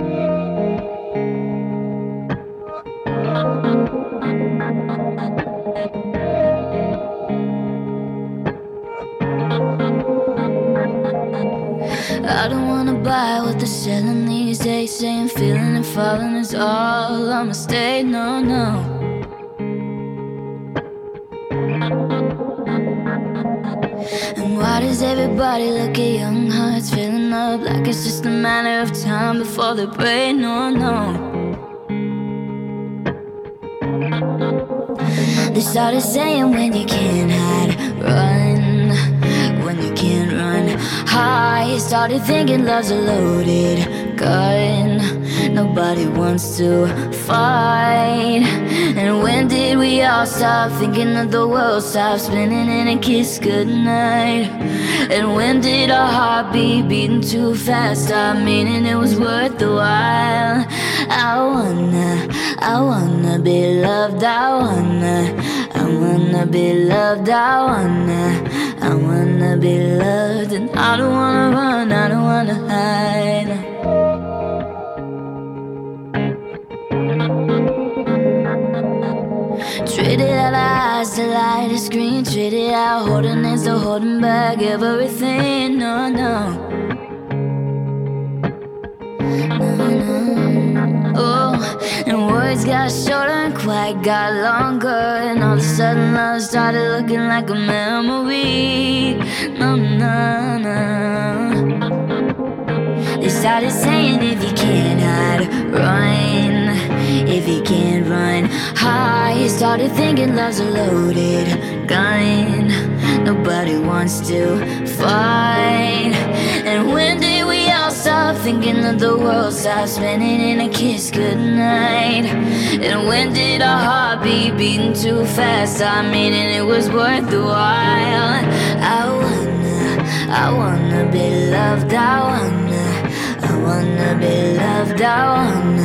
I don't wanna buy what they're selling these days, saying feeling and falling is all a mistake. No, no. And why does everybody look at young hearts filling up like it's just a matter of time before they break? No, no. They started saying when you can't hide, run. When you can't run, hide. Started thinking love's a loaded gun. Nobody wants to fight. And when did we all stop thinking that the world stopped spinning and a kiss goodnight? And when did our heartbeat beating too fast stop meaning it was worth the while? I wanna be loved. I wanna be loved. I wanna be loved. And I don't wanna run, I don't wanna hide. Traded out our eyes to light a screen. Traded out holding hands to holding back everything. No, no. No, no. Oh, and words got shorter and quiet got longer. And all of a sudden love started looking like a memory. No, no, no. They started saying if you can't hide, run. If you can't run, hide. Started thinking love's a loaded gun. Nobody wants to fight. And when did we all stop thinking that the world stopped spinning in a kiss goodnight? And when did our heartbeat beating too fast stop meaning it was worth the while? I wanna be loved. I wanna be loved. I wanna